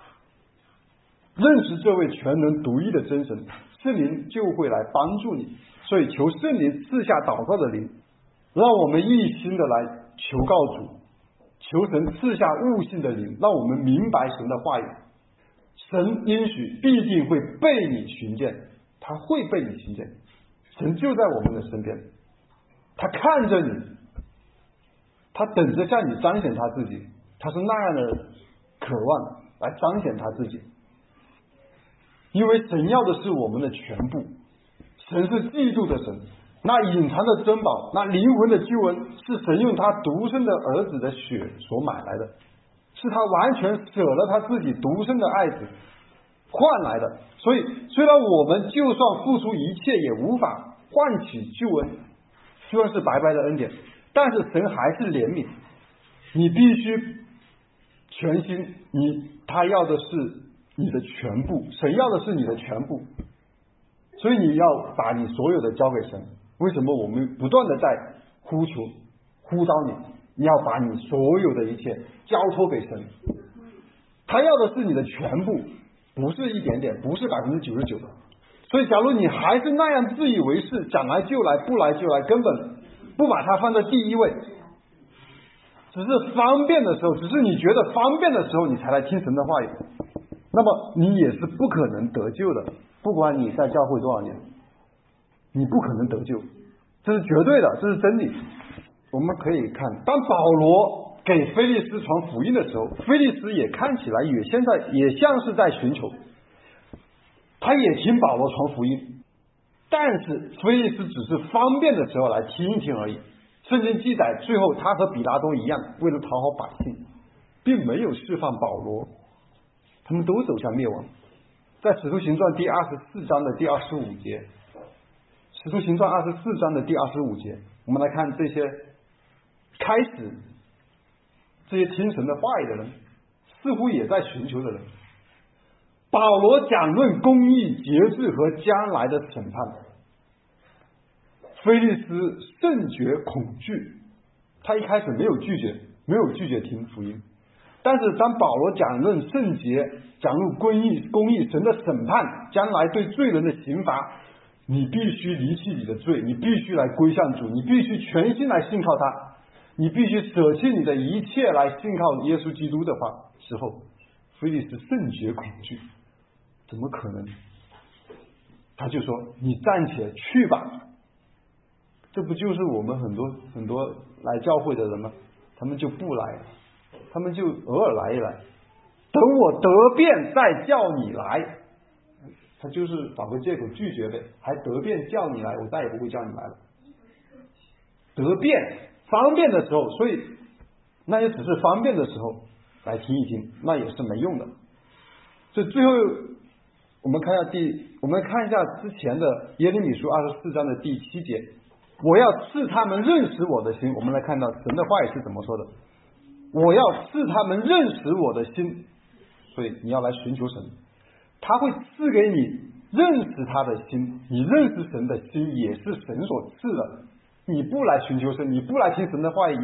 认识这位全能独一的真神，圣灵就会来帮助你。所以求圣灵赐下祷告的灵，让我们一心的来求告主，求神赐下悟性的灵，让我们明白神的话语。神应许必定会被你寻见，他会被你寻见，神就在我们的身边，他看着你，他等着向你彰显他自己，他是那样的渴望来彰显他自己。因为神要的是我们的全部，神是嫉妒的神，那隐藏的珍宝，那灵魂的救恩，是神用他独生的儿子的血所买来的，是他完全舍了他自己独生的爱子换来的。所以虽然我们就算付出一切也无法换取救恩，虽然是白白的恩典，但是神还是怜悯你，必须全心，他要的是你的全部，神要的是你的全部，所以你要把你所有的交给神。为什么我们不断的在呼求呼召你，你要把你所有的一切交托给神，他要的是你的全部，不是一点点，不是99%。所以假如你还是那样自以为是，讲来就来，不来就来，根本不把它放在第一位，只是方便的时候，只是你觉得方便的时候你才来听神的话语，那么你也是不可能得救的。不管你在教会多少年，你不可能得救，这是绝对的，这是真理。我们可以看，当保罗给菲利斯传福音的时候，菲利斯也看起来也像是在寻求， 他也听保罗传福音，但是菲利斯只是方便的时候来听一听而已。圣经记载最后他和比拉多一样，为了讨好百姓，并没有释放保罗，他们都走向灭亡。在使徒行传第24章的第25节，使徒行传24章的第25节，我们来看这些开始这些听神的话语的人，似乎也在寻求的人。保罗讲论公义、节制和将来的审判，菲利斯甚觉恐惧。他一开始没有拒绝听福音，但是当保罗讲论圣洁、讲论公义、神的审判、将来对罪人的刑罚，你必须离弃你的罪，你必须来归向主，你必须全心来信靠他，你必须舍弃你的一切来信靠耶稣基督的话时候，菲利斯甚觉恐惧。怎么可能？他就说你暂且去吧。这不就是我们很多来教会的人吗？他们就不来，他们就偶尔来一来，等我得便再叫你来。他就是找个借口拒绝呗，还得便叫你来，我再也不会叫你来了。得便方便的时候，所以那也只是方便的时候来听一听，那也是没用的。所以最后我们看一下之前的耶利米书24章的第7节，我要赐他们认识我的心。我们来看到神的话语是怎么说的，我要赐他们认识我的心。所以你要来寻求神，他会赐给你认识他的心，你认识神的心也是神所赐的。你不来寻求神，你不来听神的话语，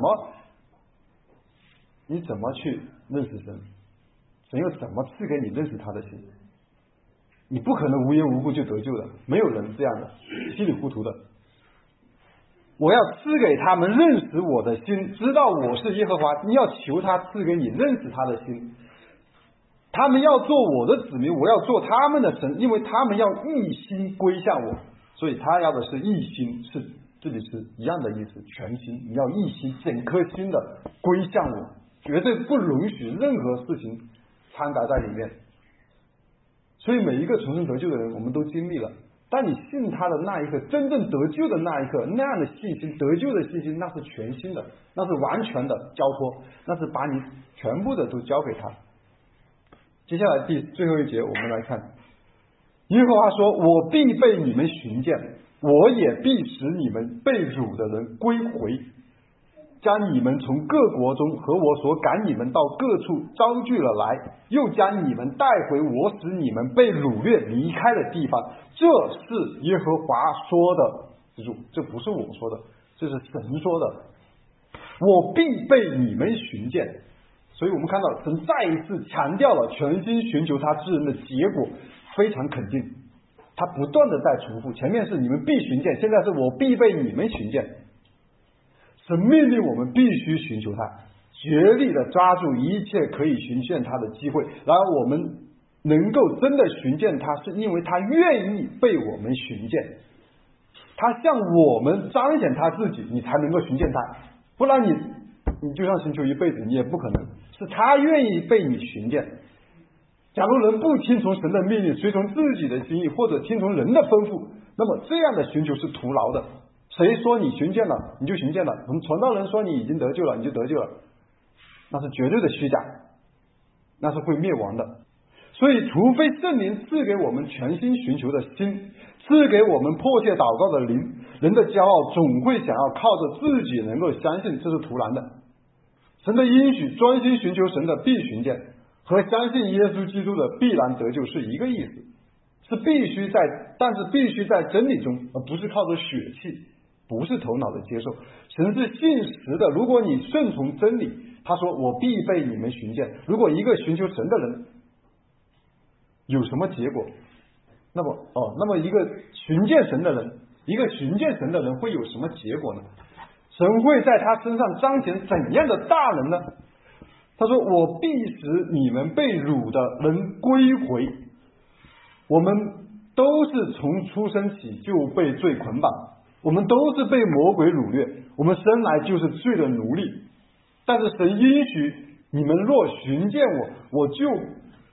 你怎么去认识神？神又怎么赐给你认识他的心？你不可能无缘无故就得救的，没有人这样的稀里糊涂的。我要赐给他们认识我的心，知道我是耶和华。你要求他赐给你认识他的心，他们要做我的子民，我要做他们的神，因为他们要一心归向我。所以他要的是一心，这里是一样的意思，全心。你要一心，整颗心的归向我，绝对不允许任何事情掺杂在里面。所以每一个重生得救的人，我们都经历了。当你信他的那一刻，真正得救的那一刻，那样的信心，得救的信心，那是全新的，那是完全的交托，那是把你全部的都交给他。接下来最后一节，我们来看，耶和华说，我必被你们寻见，我也必使你们被掳的人归回，将你们从各国中和我所赶你们到各处招聚了来，又将你们带回我使你们被掳掠离开的地方。这是耶和华说的，记住，这不是我说的，这是神说的。我必被你们寻见。所以我们看到神再一次强调了全心寻求他之人的结果，非常肯定。他不断的在重复，前面是你们必寻见，现在是我必被你们寻见。神命令我们必须寻求他，竭力的抓住一切可以寻见他的机会，然后我们能够真的寻见他，是因为他愿意被我们寻见，他向我们彰显他自己，你才能够寻见他，不然你就算寻求一辈子，你也不可能。是他愿意被你寻见。假如人不听从神的命令，随从自己的心意，或者听从人的吩咐，那么这样的寻求是徒劳的。谁说你寻见了你就寻见了？传道人说你已经得救了你就得救了，那是绝对的虚假，那是会灭亡的。所以除非圣灵赐给我们全心寻求的心，赐给我们迫切祷告的灵，人的骄傲总会想要靠着自己能够相信，这是徒然的。神的应许，专心寻求神的必寻见，和相信耶稣基督的必然得救是一个意思，但是必须在真理中，而不是靠着血气，不是头脑的接受。神是信实的，如果你顺从真理，他说我必被你们寻见。如果一个寻求神的人有什么结果，那么一个寻见神的人会有什么结果呢？神会在他身上彰显怎样的大能呢？他说我必使你们被掳的人归回。我们都是从出生起就被罪捆绑，我们都是被魔鬼掳掠，我们生来就是罪的奴隶。但是神应许你们若寻见我，我就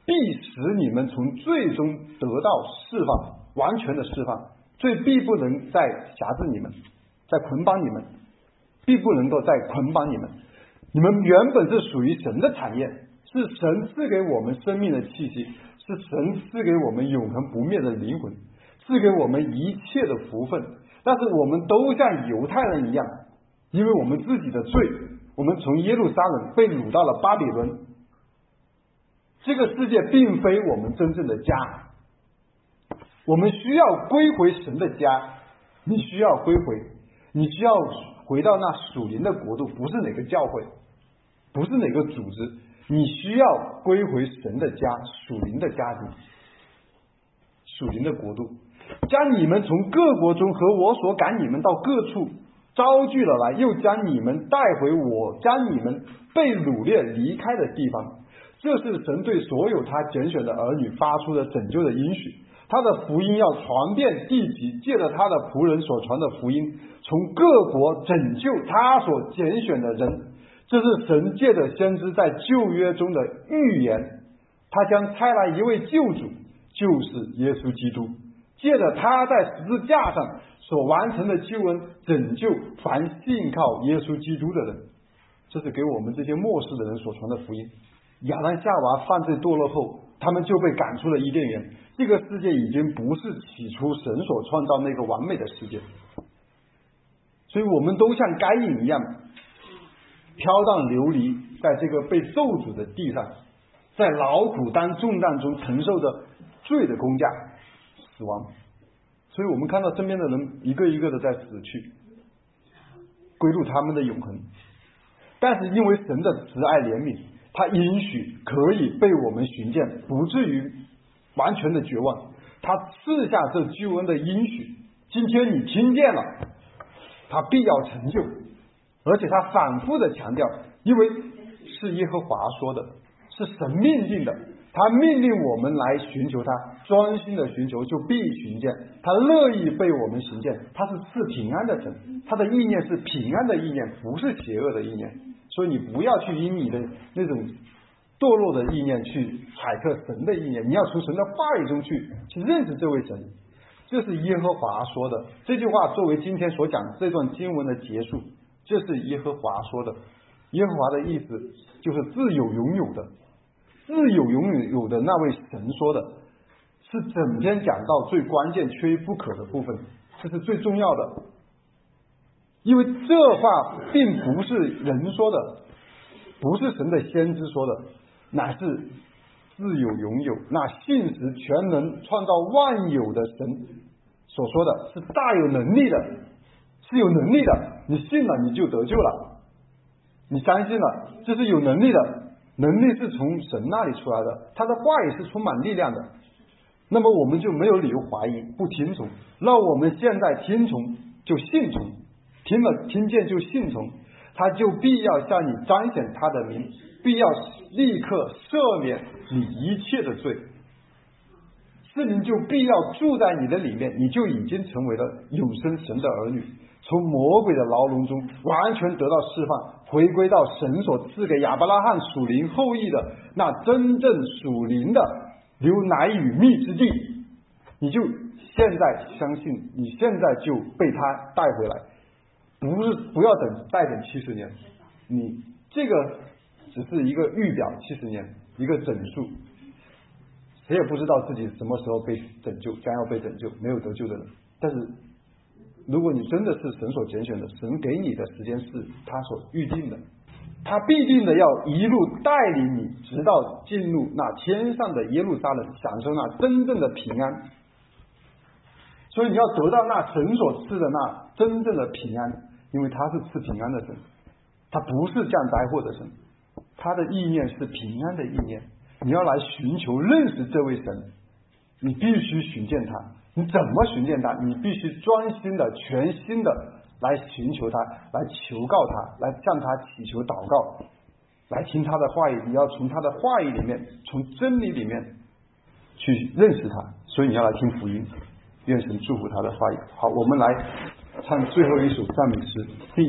必使你们从罪中得到释放，完全的释放。罪必不能再辖制你们，再捆绑你们，必不能够再捆绑你们。你们原本是属于神的产业，是神赐给我们生命的气息，是神赐给我们永恒不灭的灵魂，赐给我们一切的福分。但是我们都像犹太人一样，因为我们自己的罪，我们从耶路撒冷被掳到了巴比伦。这个世界并非我们真正的家，我们需要归回神的家。你需要归回，你需要回到那属灵的国度，不是哪个教会，不是哪个组织，你需要归回神的家，属灵的家庭，属灵的国度，将你们从各国中和我所赶你们到各处招聚了来，又将你们带回我将你们被掳掠离开的地方。这是神对所有他拣选的儿女发出的拯救的应许，他的福音要传遍地极，借着他的仆人所传的福音，从各国拯救他所拣选的人。这是神借着先知在旧约中的预言，他将差来一位救主，就是耶稣基督，借着他在十字架上所完成的救恩，拯救凡信靠耶稣基督的人。这是给我们这些末世的人所传的福音。亚当夏娃犯罪堕落后，他们就被赶出了伊甸园。这个世界已经不是起初神所创造那个完美的世界，所以我们都像该隐一样飘荡流离在这个被咒诅的地上，在劳苦当重担中承受着罪的工价，死亡。所以我们看到身边的人一个一个的在死去，归入他们的永恒。但是因为神的慈爱怜悯，他允许可以被我们寻见，不至于完全的绝望。他赐下这救恩的应许，今天你听见了，他必要成就。而且他反复的强调，因为是耶和华说的，是神命令的，他命令我们来寻求他，专心的寻求就必寻见，他乐意被我们寻见。他是赐平安的神，他的意念是平安的意念，不是邪恶的意念。所以你不要去因你的那种堕落的意念去揣测神的意念，你要从神的话语中去认识这位神。这是耶和华说的。这句话作为今天所讲这段经文的结束，这是耶和华说的。耶和华的意思就是自有永有的，自有永有的那位神说的，是整篇讲到最关键缺一不可的部分，这是最重要的。因为这话并不是人说的，不是神的先知说的，乃是自有永有，那信实全能创造万有的神所说的，是大有能力的，是有能力的。你信了你就得救了，你相信了，这是有能力的，能力是从神那里出来的，他的话语是充满力量的。那么我们就没有理由怀疑不听从，那我们现在听从就信从，听见就信从，他就必要向你彰显他的名，必要立刻赦免你一切的罪，圣灵就必要住在你的里面，你就已经成为了永生神的儿女，从魔鬼的牢笼中完全得到释放，回归到神所赐给亚伯拉罕属灵后裔的那真正属灵的流奶与蜜之地。你就现在相信，你现在就被他带回来，不要再等70年，你这个只是一个预表，70年一个整数，谁也不知道自己什么时候被拯救，将要被拯救，没有得救的人。但是如果你真的是神所拣选的，神给你的时间是他所预定的，他必定的要一路带领你，直到进入那天上的耶路撒冷，享受那真正的平安。所以你要得到那神所赐的那真正的平安，因为他是赐平安的神，他不是降灾祸的神，他的意念是平安的意念。你要来寻求认识这位神，你必须寻见他。你怎么寻见他？你必须专心的全心的来寻求他，来求告他，来向他祈求祷告，来听他的话语。你要从他的话语里面，从真理里面去认识他。所以你要来听福音，愿神祝福他的话语。好，我们来唱最后一首赞美诗，第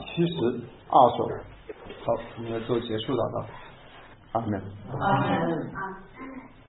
172首。好，我们来做结束祷告。阿门。 阿门。